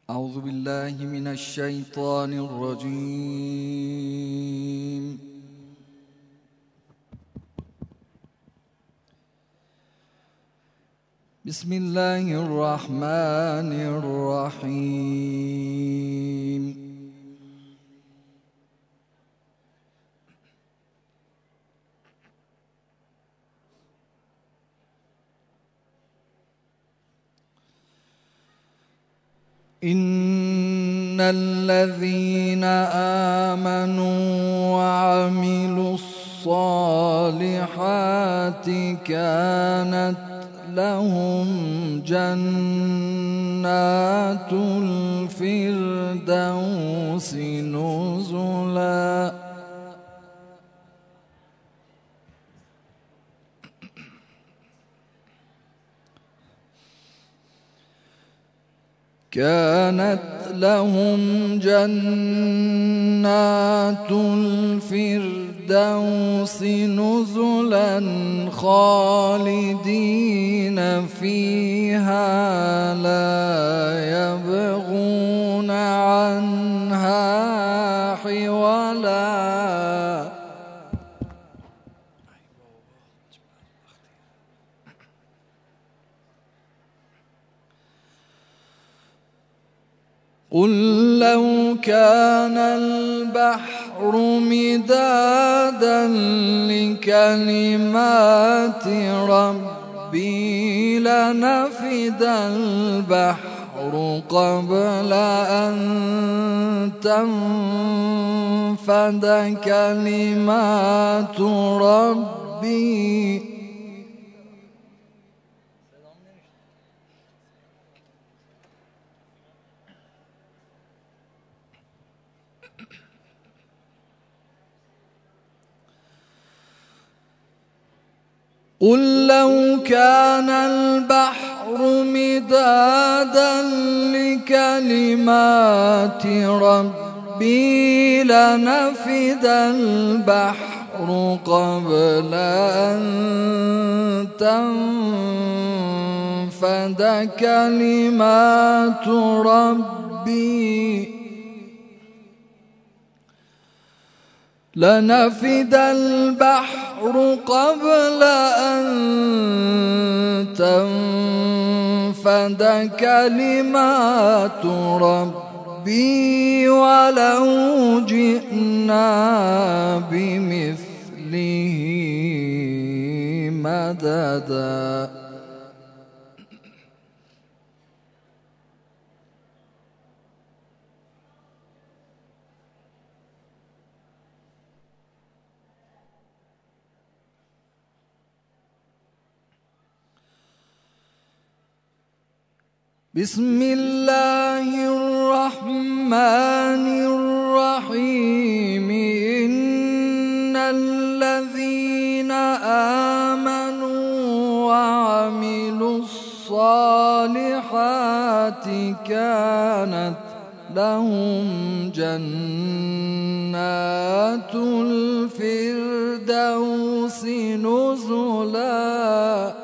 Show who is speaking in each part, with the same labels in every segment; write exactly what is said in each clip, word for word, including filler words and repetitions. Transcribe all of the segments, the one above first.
Speaker 1: أعوذ بالله من الشيطان الرجيم. بسم الله الرحمن الرحيم. إن الذين آمنوا وعملوا الصالحات كانت لهم جنات الفردوس نزلا كانت لهم جنات الفردوس نزلا خالدين فيها لا يبغون عنها حولا. قل لو كان البحر مدادا لكلمات ربي لنفد البحر قبل أن تنفد كلمات ربي قل لو كان البحر مدادا لكلمات ربي لنفد البحر قبل أن تنفد كلمات ربي لنفد البحر قبل أن تنفد كلمات ربي ولو جئنا بمثله مددا. بسم الله الرحمن الرحيم. إن الذين آمنوا وعملوا الصالحات كانت لهم جنات الفردوس نزلا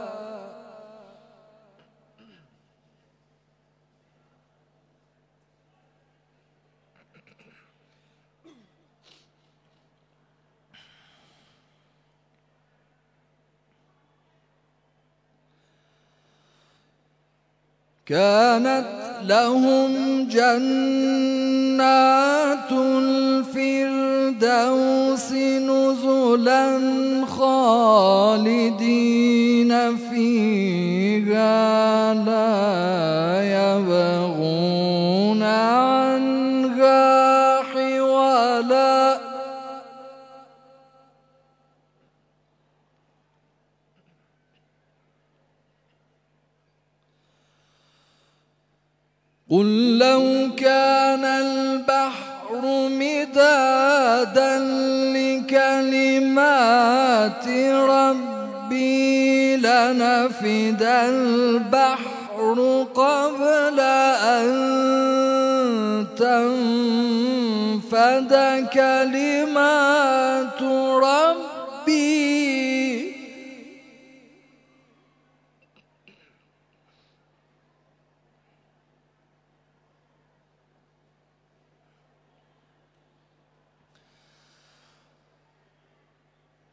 Speaker 1: كانت لهم جنات الفردوس نزلا خالدين فيها لا يبغون عنها حولا. قل لو كان البحر مدادا لكلمات ربي لنفد البحر قبل أن تنفد كلمات ربي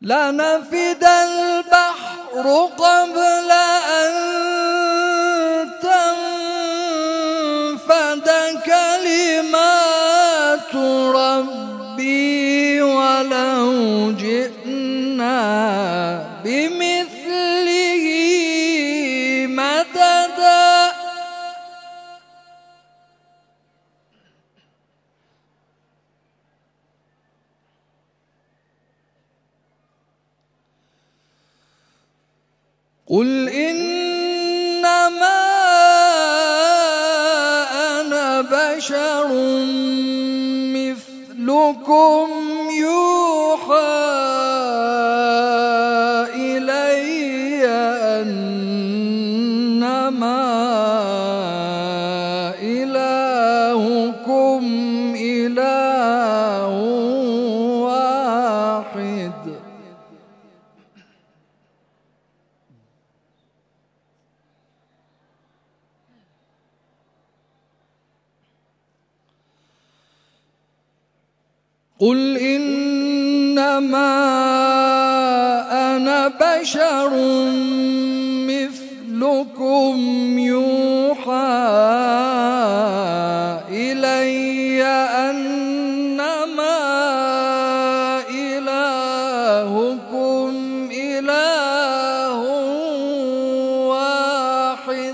Speaker 1: لنفد البحر قبل أن تنفد كلمات ربي ولو جئنا بمثله مددا. قل إنما أنا بشر مثلكم يوحى إلي أنما إلهكم إله واحد. قل إنما أنا بشر مثلكم يوحى إلي أنما إلهكم إله واحد.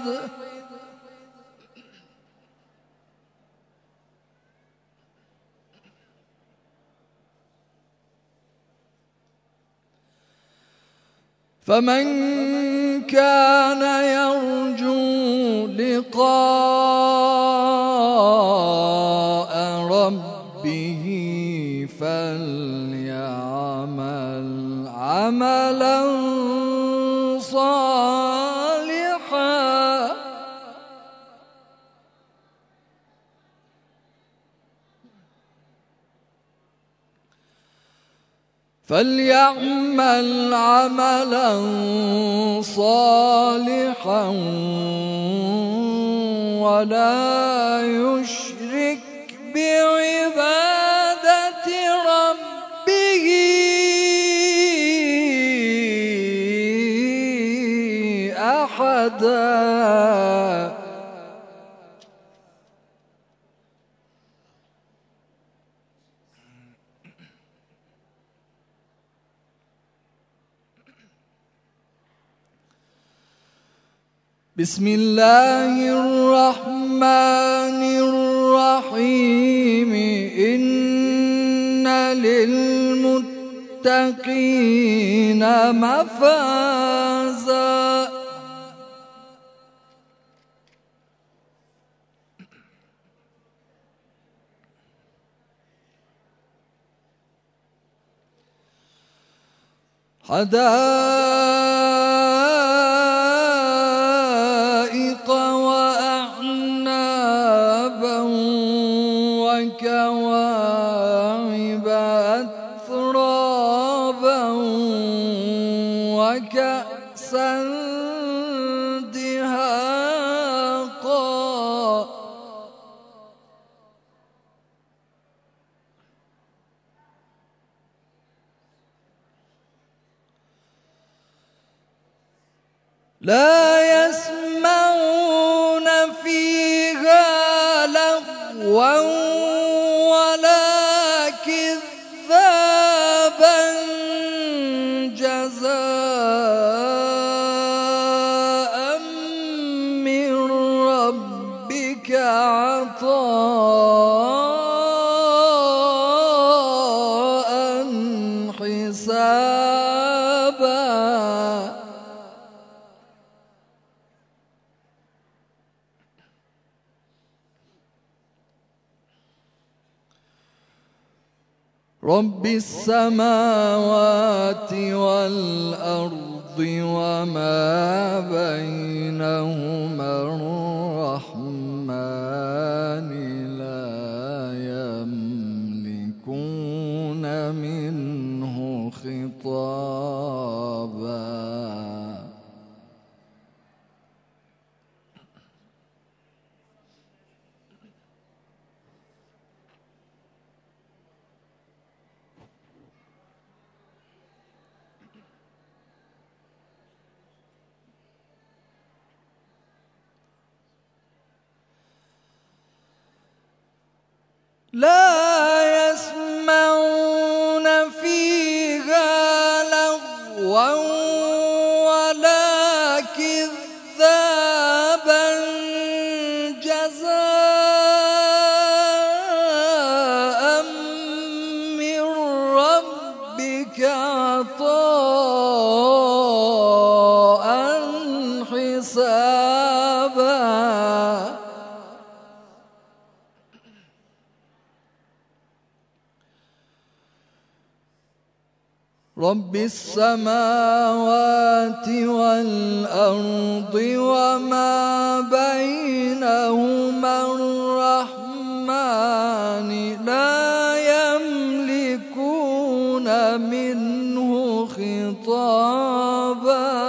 Speaker 1: فمن كان يرجو لقاء ربه فليعمل عملا صالحا فليعمل عملا صالحا ولا يشرك بعبادة ربه أحدا. بسم الله الرحمن الرحيم. إن للمتقين مفازا. حدائق وأعنابا وكواعب أترابا وكأسا دهاقا. لا يسمعون فيها لغوا ولا كذابا جزاء من ربك عطاء حسابا. رب السماوات والأرض وما بينهما الرحمن لا يملكون منه خطابا. لا يسمعون فيها لغوا ولا كذابا جزاء من ربك عطاء حسابا. رب السماوات والأرض وما بينهما الرحمن لا يملكون منه خطابا.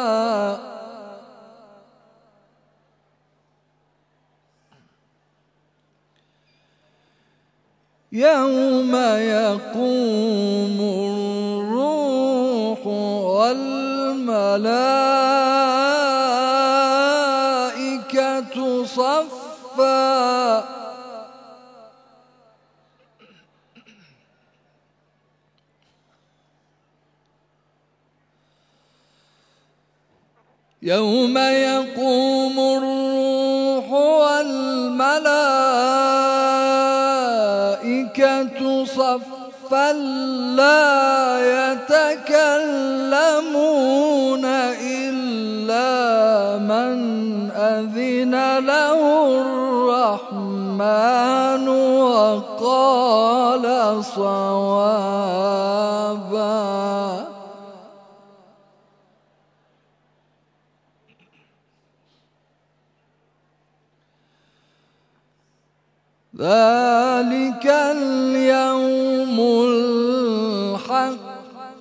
Speaker 1: يوم يقوم الروح والملائكة صفا يوم يقوم الروح والملائكة صفا لا يتكلمون إلا من أذن له الرحمن وقال صوابا. ذلك اليوم الحق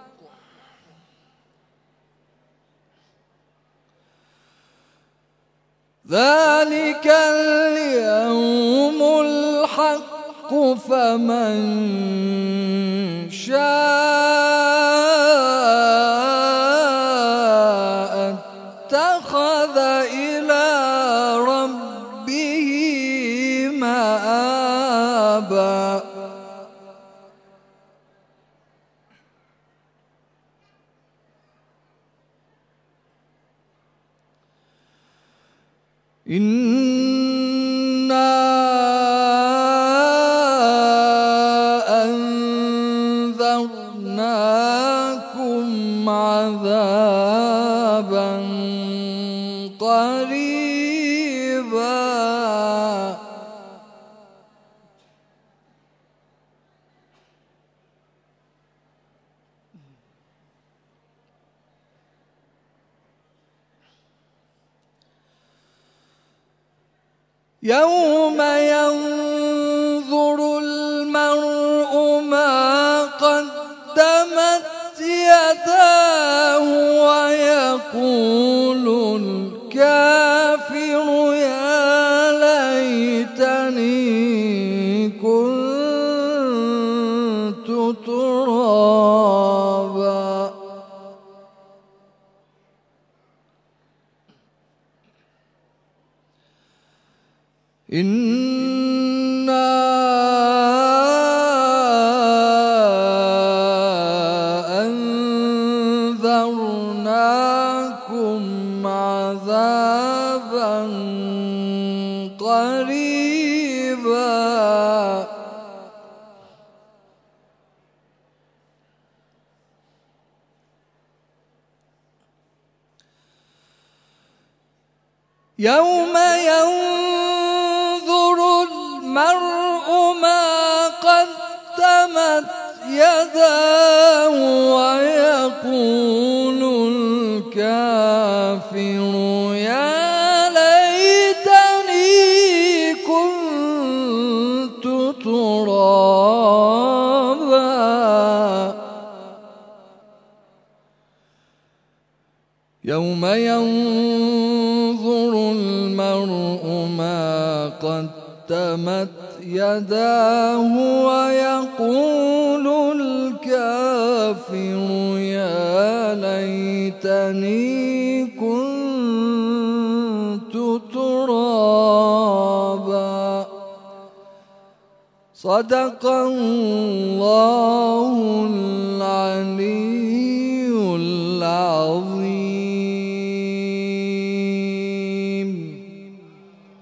Speaker 1: ذلك اليوم الحق فمن شاء اتخذ إلى ربه مآبا. إنا أنذرناكم عذابا قريبا. يوم ينظر المرء ما قدمت يداه ويقول الكافر يا ليتني كنت ترابا. إنا أنذرناكم عذابا قريبا. يوم ينظر المرء ما قدمت يداه ويقول الكافر يا ليتني كنت ترابا. يوم ينظر المرء ما قدمت يداه ويقول الكافر يا ليتني كنت ترابا. صدق الله العلي